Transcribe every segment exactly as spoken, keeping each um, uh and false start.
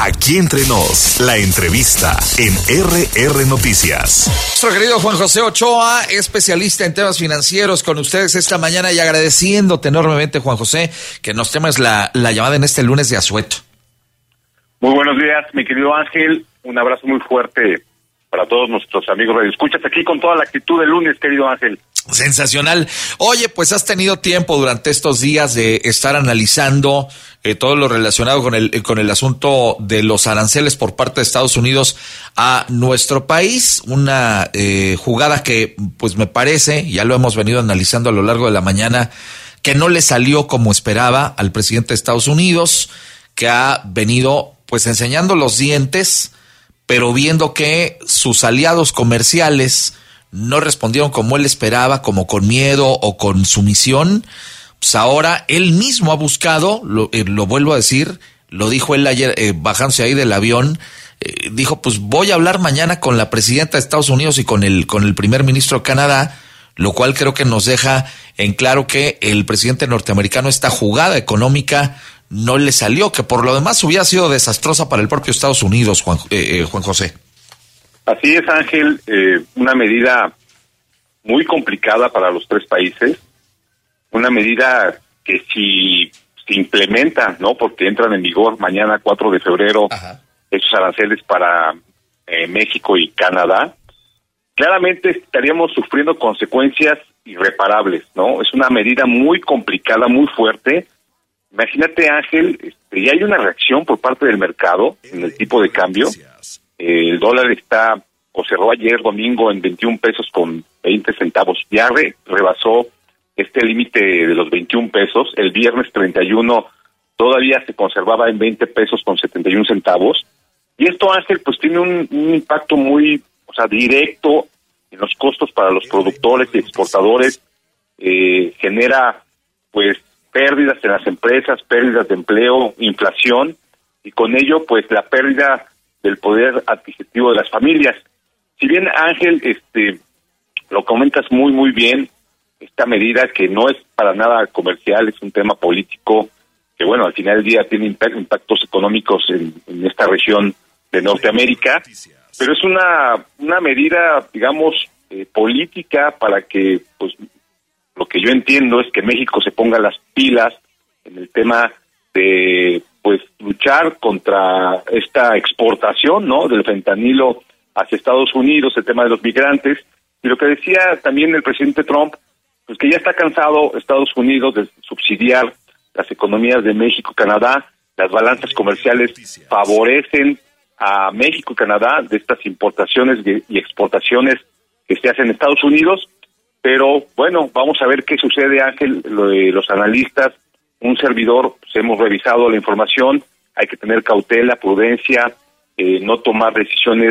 Aquí entre nos, la entrevista en R R Noticias. Nuestro querido Juan José Ochoa, especialista en temas financieros, con ustedes esta mañana y agradeciéndote enormemente, Juan José, que nos temas la, la llamada en este lunes de asueto. Muy buenos días, mi querido Ángel. Un abrazo muy fuerte para todos nuestros amigos radioescuchas aquí con toda la actitud del lunes, querido Ángel. Sensacional. Oye, pues has tenido tiempo durante estos días de estar analizando eh, todo lo relacionado con el con el asunto de los aranceles por parte de Estados Unidos a nuestro país. Una eh, jugada que, pues me parece, ya lo hemos venido analizando a lo largo de la mañana, que no le salió como esperaba al presidente de Estados Unidos, que ha venido pues enseñando los dientes, pero viendo que sus aliados comerciales no respondieron como él esperaba, como con miedo o con sumisión. Pues ahora él mismo ha buscado, lo, eh, lo vuelvo a decir, lo dijo él ayer eh, bajándose ahí del avión, eh, dijo pues voy a hablar mañana con la presidenta de Estados Unidos y con el, con el primer ministro de Canadá, lo cual creo que nos deja en claro que el presidente norteamericano, esta jugada económica no le salió, que por lo demás hubiera sido desastrosa para el propio Estados Unidos, Juan, eh, eh, Juan José. Así es, Ángel, eh, una medida muy complicada para los tres países, una medida que si se implementa, ¿no? Porque entran en vigor mañana cuatro de febrero. Ajá. Esos aranceles para eh, México y Canadá, claramente estaríamos sufriendo consecuencias irreparables, ¿no? Es una medida muy complicada, muy fuerte. Imagínate, Ángel, este, ya hay una reacción por parte del mercado en el tipo de cambio. El dólar está, o cerró ayer domingo en veintiún pesos con veinte centavos. Ya re, rebasó este límite de los veintiún pesos. El viernes treinta y uno todavía se conservaba en veinte pesos con setenta y un centavos. Y esto, Ángel, pues tiene un, un impacto muy, o sea, directo en los costos para los productores y exportadores. Eh, genera, pues, pérdidas en las empresas, pérdidas de empleo, inflación, y con ello, pues, la pérdida del poder adquisitivo de las familias. Si bien, Ángel, este, lo comentas muy, muy bien, esta medida que no es para nada comercial, es un tema político, que bueno, al final del día tiene impactos económicos en, en esta región de Norteamérica, pero es una, una medida, digamos, eh, política para que, pues, lo que yo entiendo es que México se ponga las pilas en el tema de, pues, luchar contra esta exportación, ¿no?, del fentanilo hacia Estados Unidos, el tema de los migrantes, y lo que decía también el presidente Trump, pues que ya está cansado Estados Unidos de subsidiar las economías de México y Canadá. Las balanzas comerciales favorecen a México y Canadá de estas importaciones y exportaciones que se hacen en Estados Unidos. Pero bueno, vamos a ver qué sucede, Ángel. Los analistas, un servidor, pues hemos revisado la información, hay que tener cautela, prudencia, eh, no tomar decisiones,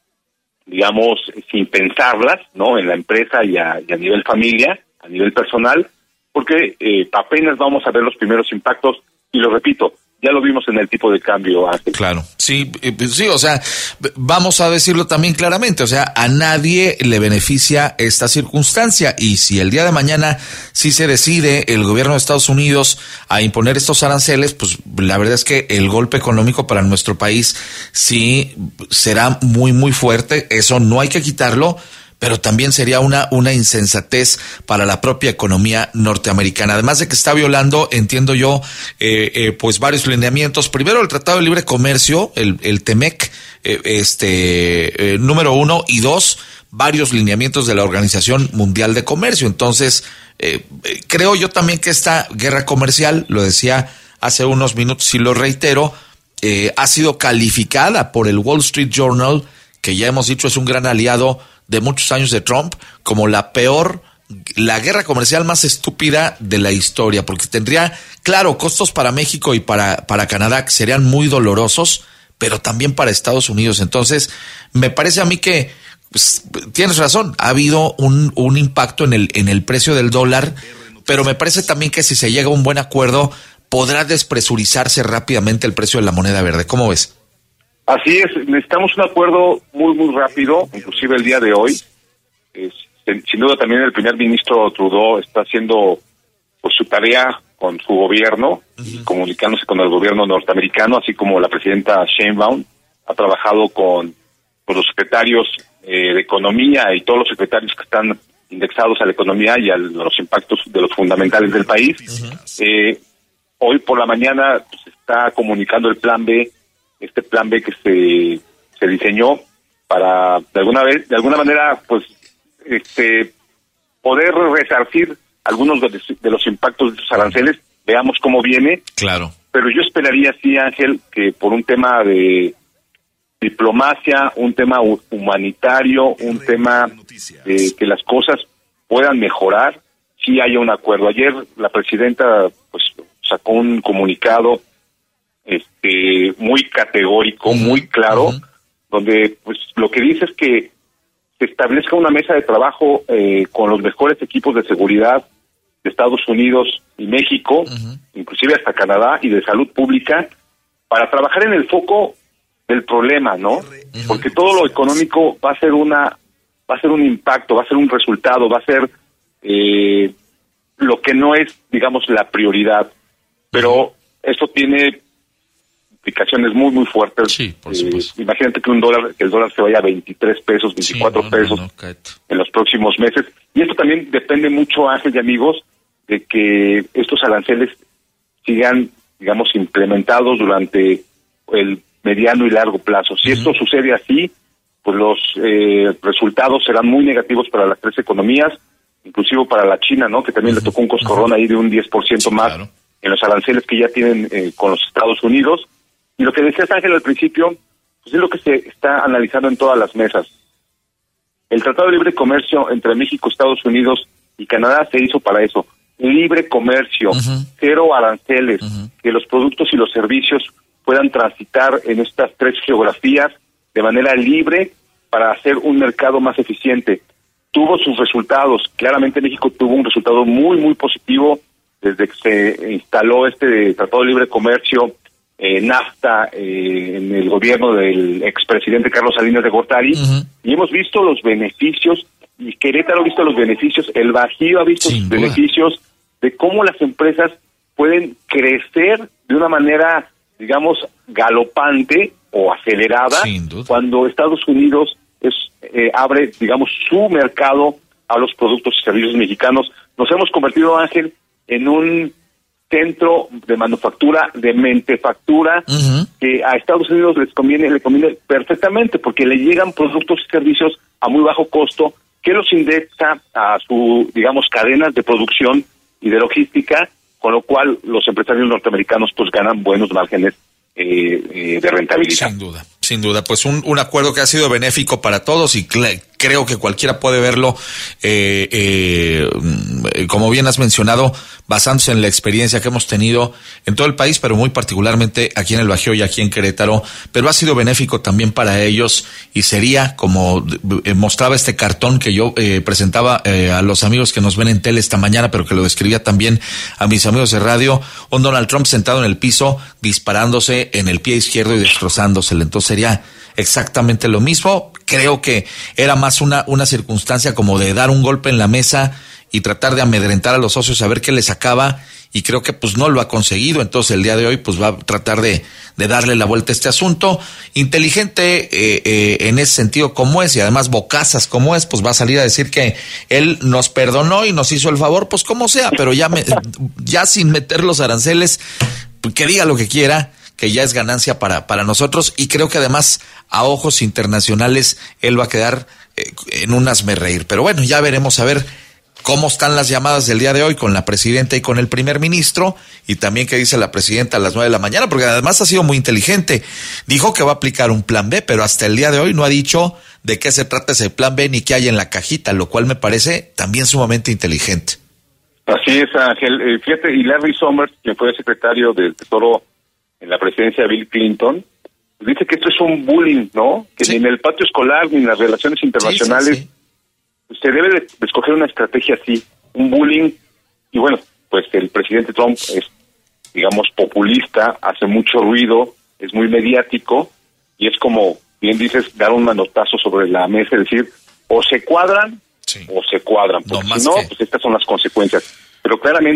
digamos, sin pensarlas, ¿no?, en la empresa y a, y a nivel familia, a nivel personal, porque eh, apenas vamos a ver los primeros impactos, y lo repito, ya lo vimos en el tipo de cambio, Ángel. Claro, sí, sí, o sea, vamos a decirlo también claramente, o sea, a nadie le beneficia esta circunstancia, y si el día de mañana sí se decide el gobierno de Estados Unidos a imponer estos aranceles, pues la verdad es que el golpe económico para nuestro país sí será muy, muy fuerte, eso no hay que quitarlo, pero también sería una, una insensatez para la propia economía norteamericana. Además de que está violando, entiendo yo, eh, eh, pues varios lineamientos. Primero, el Tratado de Libre Comercio, el, el TEMEC, eh, este, eh, número uno, y dos, varios lineamientos de la Organización Mundial de Comercio. Entonces, eh, eh, creo yo también que esta guerra comercial, lo decía hace unos minutos y lo reitero, eh, ha sido calificada por el Wall Street Journal, que ya hemos dicho es un gran aliado de muchos años de Trump, como la peor, la guerra comercial más estúpida de la historia, porque tendría, claro, costos para México y para, para Canadá que serían muy dolorosos, pero también para Estados Unidos. Entonces, me parece a mí que, pues, tienes razón, ha habido un, un impacto en el, en el precio del dólar, pero me parece también que si se llega a un buen acuerdo, podrá despresurizarse rápidamente el precio de la moneda verde. ¿Cómo ves? Así es, necesitamos un acuerdo muy, muy rápido, inclusive el día de hoy. Es, sin duda también el primer ministro Trudeau está haciendo, pues, su tarea con su gobierno, uh-huh. comunicándose con el gobierno norteamericano, así como la presidenta Sheinbaum ha trabajado con, con los secretarios eh, de Economía y todos los secretarios que están indexados a la economía y a los impactos de los fundamentales del país. Uh-huh. Eh, hoy por la mañana pues, se está comunicando el plan B, este plan B que se, se diseñó para, de alguna vez, de alguna manera, pues, este, poder resarcir algunos de, de los impactos de esos aranceles. Veamos cómo viene. Claro. Pero yo esperaría, sí, Ángel, que por un tema de diplomacia, un tema humanitario, un tema de que las cosas puedan mejorar, sí haya un acuerdo. Ayer la presidenta pues sacó un comunicado este muy categórico, uh-huh. muy claro, uh-huh. donde pues lo que dice es que se establezca una mesa de trabajo eh, con los mejores equipos de seguridad de Estados Unidos y México, uh-huh. inclusive hasta Canadá, y de salud pública, para trabajar en el foco del problema, ¿no? Uh-huh. Porque todo lo económico va a ser una, va a ser un impacto, va a ser un resultado, va a ser eh, lo que no es, digamos, la prioridad. Pero uh-huh. esto tiene implicaciones muy, muy fuertes. Sí, por supuesto. Eh, imagínate que un dólar, que el dólar se vaya a veintitrés pesos, veinticuatro sí, no, pesos no, no, en los próximos meses. Y esto también depende mucho, Ángel y amigos, de que estos aranceles sigan, digamos, implementados durante el mediano y largo plazo. Si uh-huh. esto sucede así, pues los eh, resultados serán muy negativos para las tres economías, inclusive para la China, ¿no? Que también uh-huh. le tocó un coscorrón uh-huh. ahí de un diez por ciento sí, más claro. en los aranceles que ya tienen eh, con los Estados Unidos. Y lo que decías, Ángel, al principio, pues es lo que se está analizando en todas las mesas. El Tratado de Libre Comercio entre México, Estados Unidos y Canadá se hizo para eso. Libre comercio, uh-huh. cero aranceles, uh-huh. que los productos y los servicios puedan transitar en estas tres geografías de manera libre para hacer un mercado más eficiente. Tuvo sus resultados. Claramente México tuvo un resultado muy, muy positivo desde que se instaló este Tratado de Libre Comercio, eh, NAFTA, eh, en el gobierno del expresidente Carlos Salinas de Gortari, uh-huh. y hemos visto los beneficios, y Querétaro ha visto los beneficios, el Bajío ha visto los beneficios de cómo las empresas pueden crecer de una manera, digamos, galopante o acelerada cuando Estados Unidos es eh, abre, digamos, su mercado a los productos y servicios mexicanos. Nos hemos convertido, Ángel, en un centro de manufactura, de mentefactura, uh-huh. que a Estados Unidos les conviene, le conviene perfectamente, porque le llegan productos y servicios a muy bajo costo, que los indexa a su, digamos, cadenas de producción y de logística, con lo cual los empresarios norteamericanos pues ganan buenos márgenes eh, eh, de rentabilidad. Sin duda, sin duda, pues un, un acuerdo que ha sido benéfico para todos y cl- creo que cualquiera puede verlo, eh, eh, como bien has mencionado, basándose en la experiencia que hemos tenido en todo el país, pero muy particularmente aquí en el Bajío y aquí en Querétaro, pero ha sido benéfico también para ellos y sería, como eh, mostraba este cartón que yo eh, presentaba eh, a los amigos que nos ven en tele esta mañana, pero que lo describía también a mis amigos de radio, un Donald Trump sentado en el piso, disparándose en el pie izquierdo y destrozándoselo. Entonces sería exactamente lo mismo. Creo que era más una, una circunstancia como de dar un golpe en la mesa y tratar de amedrentar a los socios a ver qué le sacaba, y creo que pues no lo ha conseguido. Entonces el día de hoy pues va a tratar de, de darle la vuelta a este asunto. Inteligente eh, eh, en ese sentido como es, y además bocazas como es, pues va a salir a decir que él nos perdonó y nos hizo el favor, pues como sea, pero ya, me, ya sin meter los aranceles, que diga lo que quiera, que ya es ganancia para, para nosotros, y creo que además a ojos internacionales él va a quedar eh, en un hazmerreír. Pero bueno, ya veremos a ver cómo están las llamadas del día de hoy con la presidenta y con el primer ministro, y también qué dice la presidenta a las nueve de la mañana, porque además ha sido muy inteligente. Dijo que va a aplicar un plan B, pero hasta el día de hoy no ha dicho de qué se trata ese plan B ni qué hay en la cajita, lo cual me parece también sumamente inteligente. Así es, Ángel. Eh, fíjate, y Larry Summers, quien fue secretario del Tesoro en la presidencia de Bill Clinton, dice que esto es un bullying, ¿no? Que sí. Ni en el patio escolar ni en las relaciones internacionales sí, sí, sí. se debe de, de escoger una estrategia así, un bullying. Y bueno, pues el presidente Trump es, digamos, populista, hace mucho ruido, es muy mediático, y es como, bien dices, dar un manotazo sobre la mesa y decir, o se cuadran, sí. o se cuadran, porque no si no, que... pues estas son las consecuencias. Pero claramente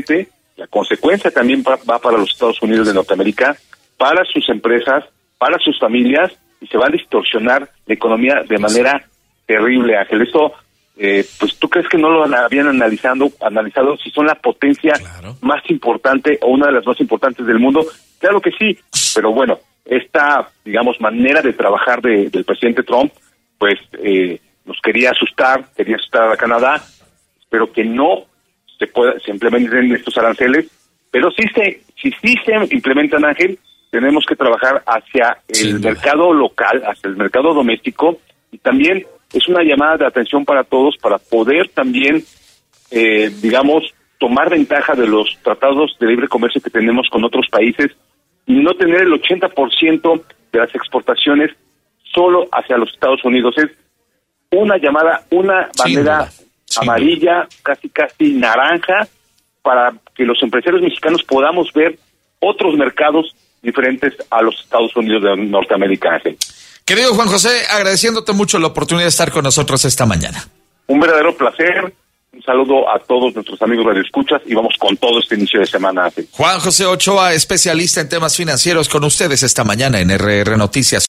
la consecuencia también va, va para los Estados Unidos de Norteamérica, para sus empresas, para sus familias, y se va a distorsionar la economía de manera terrible, Ángel. Esto, eh, pues, ¿tú crees que no lo habían analizado, analizado si son la potencia claro. más importante o una de las más importantes del mundo? Claro que sí, pero bueno, esta, digamos, manera de trabajar de, del presidente Trump, pues, eh, nos quería asustar, quería asustar a Canadá, pero que no se pueda, se implementen estos aranceles, pero sí se, si sí se implementan, Ángel, tenemos que trabajar hacia el sí, mercado local, hacia el mercado doméstico, y también es una llamada de atención para todos para poder también, eh, digamos, tomar ventaja de los tratados de libre comercio que tenemos con otros países y no tener el ochenta por ciento de las exportaciones solo hacia los Estados Unidos. Es una llamada, una bandera sí, sí, amarilla, sí. casi casi naranja, para que los empresarios mexicanos podamos ver otros mercados diferentes a los Estados Unidos de Norteamérica. Querido Juan José, agradeciéndote mucho la oportunidad de estar con nosotros esta mañana. Un verdadero placer. Un saludo a todos nuestros amigos radioescuchas y vamos con todo este inicio de semana. Juan José Ochoa, especialista en temas financieros, con ustedes esta mañana en R R Noticias.